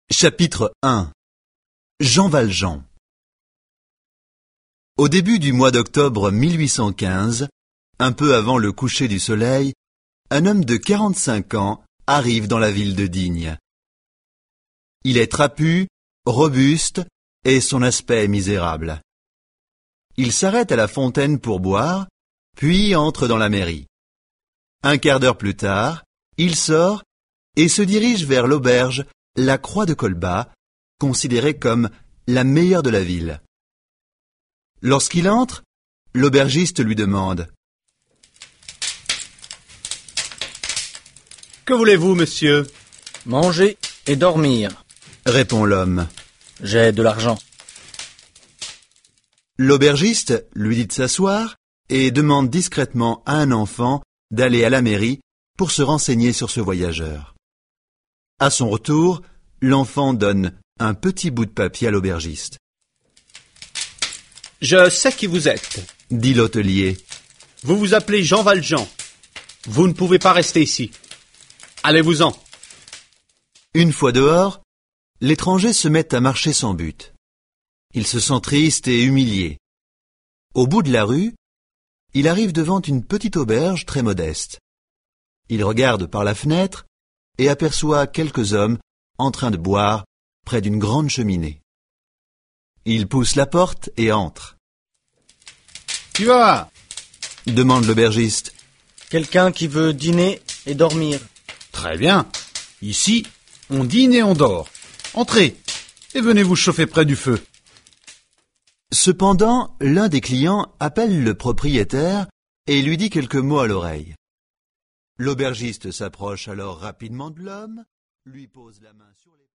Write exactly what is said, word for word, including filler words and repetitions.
Chapitre un. Jean Valjean. Au début du mois d'octobre mille huit cent quinze, un peu avant le coucher du soleil, un homme de quarante-cinq ans arrive dans la ville de Digne. Il est trapu, robuste, et son aspect est misérable. Il s'arrête à la fontaine pour boire, puis entre dans la mairie. Un quart d'heure plus tard, il sort et se dirige vers l'auberge La Croix de Colbas, considérée comme la meilleure de la ville. Lorsqu'il entre, l'aubergiste lui demande: « Que voulez-vous, monsieur ?»« Manger et dormir, » répond l'homme. « J'ai de l'argent. » L'aubergiste lui dit de s'asseoir et demande discrètement à un enfant d'aller à la mairie pour se renseigner sur ce voyageur. À son retour, l'enfant donne un petit bout de papier à l'aubergiste. « Je sais qui vous êtes, » dit l'hôtelier. « Vous vous appelez Jean Valjean. Vous ne pouvez pas rester ici. Allez-vous-en. » Une fois dehors, l'étranger se met à marcher sans but. Il se sent triste et humilié. Au bout de la rue, il arrive devant une petite auberge très modeste. Il regarde par la fenêtre et aperçoit quelques hommes en train de boire près d'une grande cheminée. Il pousse la porte et entre. « Qui va ?» demande l'aubergiste. « Quelqu'un qui veut dîner et dormir. »« Très bien. Ici, on dîne et on dort. Entrez et venez vous chauffer près du feu. » Cependant, l'un des clients appelle le propriétaire et lui dit quelques mots à l'oreille. L'aubergiste s'approche alors rapidement de l'homme, lui pose la main sur les...